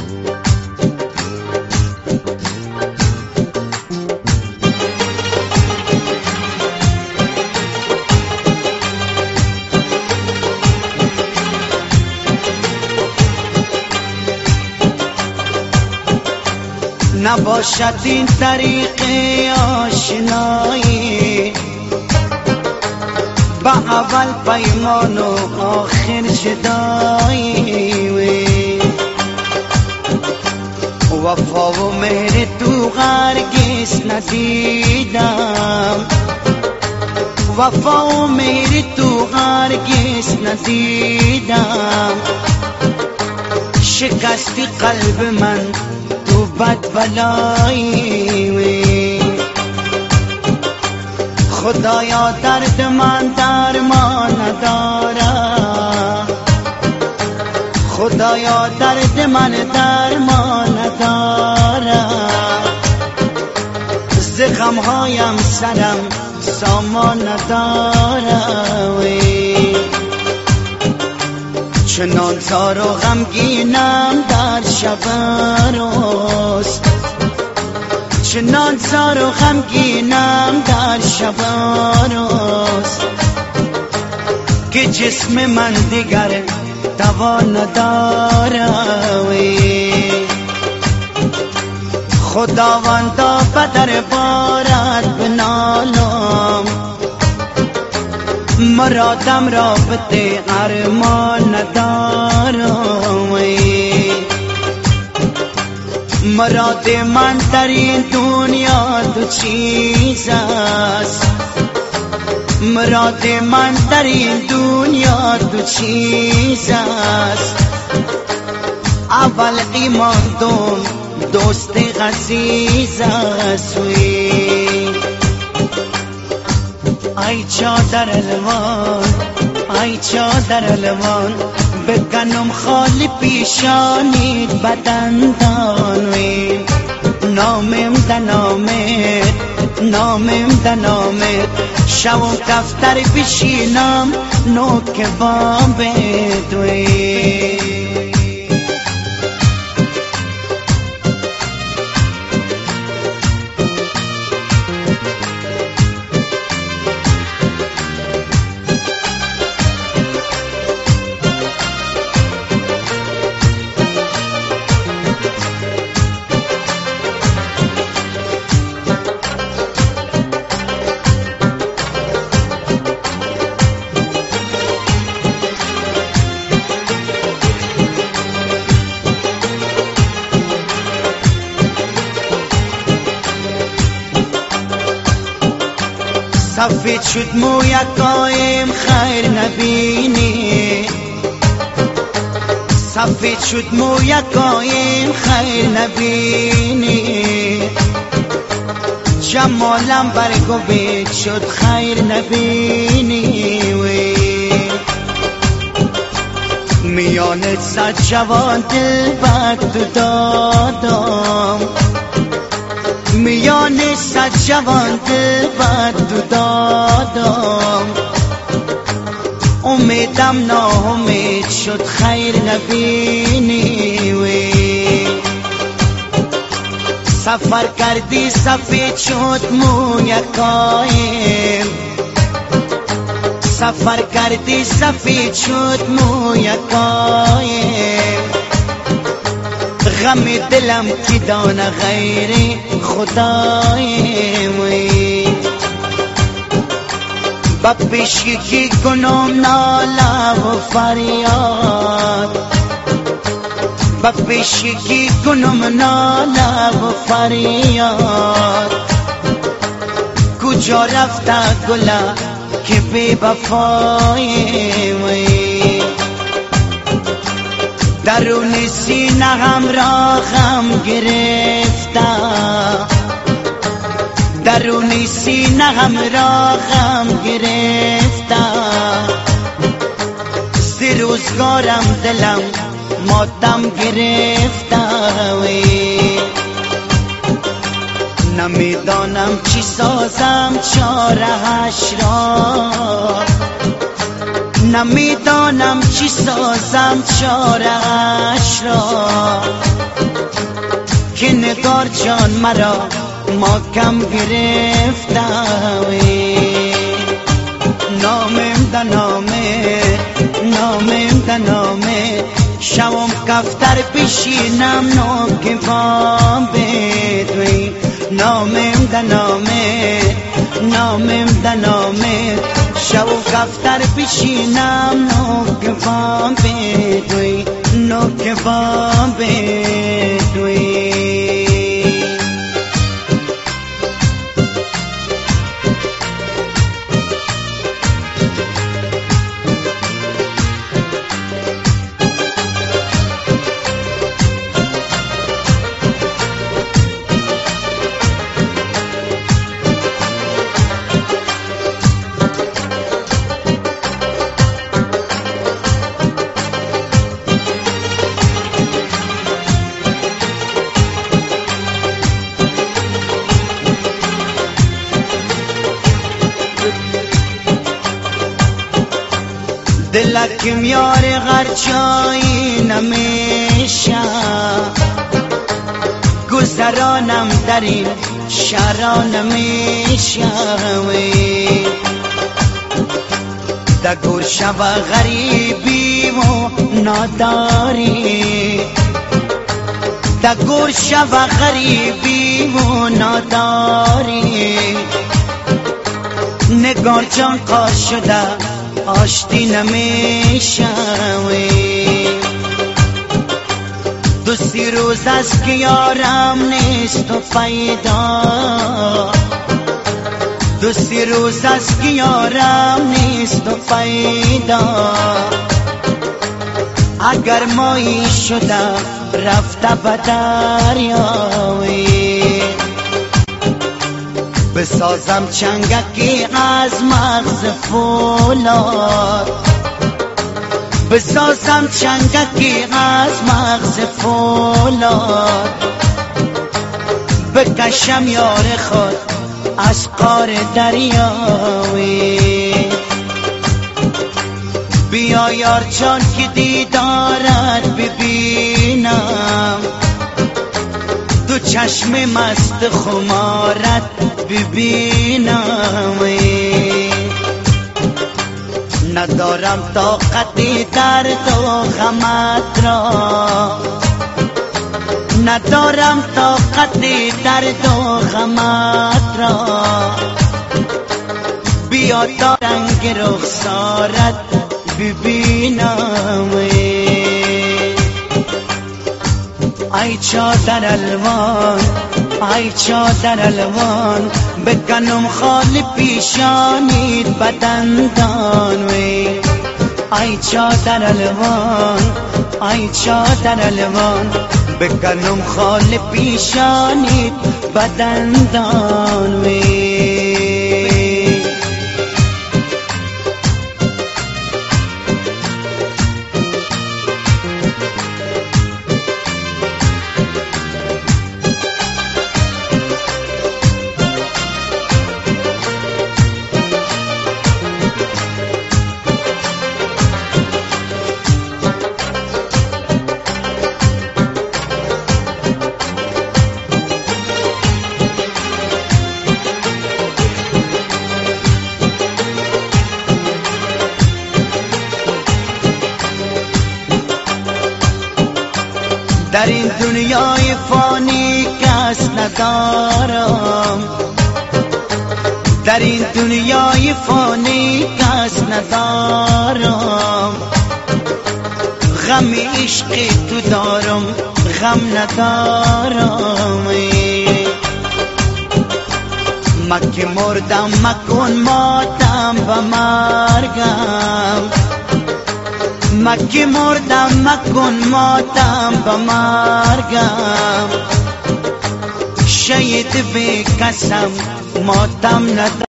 نباشد این طریق آشنایی، با اول پیمان و آخر جدایی. وفا و مهر تو هرگز ندیدم، وفا و مهر تو هرگز ندیدم. شکستی قلب من تو بد بلایی، خدایا درد من درمان ندارم، خدایا درد من درمان ندارم. ز غمهایم سرم سامان ندارم، چنان زار و غمگینم در شب روز، چنان زار و غمگینم در شب روز که جسم من دیگر دوا ندارم. خداوندا بدر بارد بنالم، مرادم را بده ارمان ندارم. مراد من در این دنیا دو چیز است، مراد من در این دنیا دو چیز است. اول ایمان، دوست عزیز است. ای چادر الوان، ای چادر الوان، بکنم خالی پیشانیت بدندان. نامم دنامت، نامم دنامت، شو دفتر بشینم نوک بابت. سفید شد موی قایم خیر نبینی، سفید شد موی قایم خیر نبینی. جمالم برگوید شد خیر نبینی. میان صد جوان دل بد تو دادم، میان صد جوان دل بد تو دادم. امیدم ناامید شد خیر نبینی. سفر کردی سفید شد موی قایم، سفر کردی سفید شد موی قایم. غم دلم کی دانه غیر خدایم. با پیشی کی کنم ناله و فریاد، با پیشی کی کنم ناله و فریاد. کجا رفته گله که بی وفایم. درون سینه هم را غم گرفته، درون سینه هم را غم گرفته. ز روزگارم دلم ماتم گرفته. نمیدانم چی سازم چاره‌اش را، نمیدانم چی سازم چاره‌اش را. نگار جان مرا محکم گرفتم نامم ده نامه شوم کفتر پیشینم نوکوان بدوی نامم ده نامه شوم کفتر پیشینم نوکوان بدوی دلکم یار غرچایی نمیشه گذرانم در این شهرها نمیشه دگور شب غریبی و ناداری دگور شب غریبی و ناداری نگار جان قار شده آشتی نمیشه دوستی روز است که یارم نیست و پیدا دوستی روز است که یارم نیست و پیدا اگر مایی شده رفته به دریایی بسازم چنگکی از مغز فولاد بسازم چنگکی از مغز فولاد بکشم یار خود از قار دریاوی بیا یار جان که دیدارت ببینم دو چشم مست خمارت ببینم ندارم طاقتی درد و غمت را ندارم طاقتی درد و غمت را بیا تا رنگ رخسارت ببینم ای چادر الوان ای چادر الوان بکنم خال پیشانیت بدندان وی ای چادر الوان ای چادر الوان بکنم خال پیشانیت بدندان وی در این دنیای فانی کس ندارم در این دنیای فانی کس ندارم غم عشق تو دارم غم ندارم مکه مردم مکن ماتم به مرگم مکه مردم مکن ماتم به مرگم شهید به قسم ماتم ندارم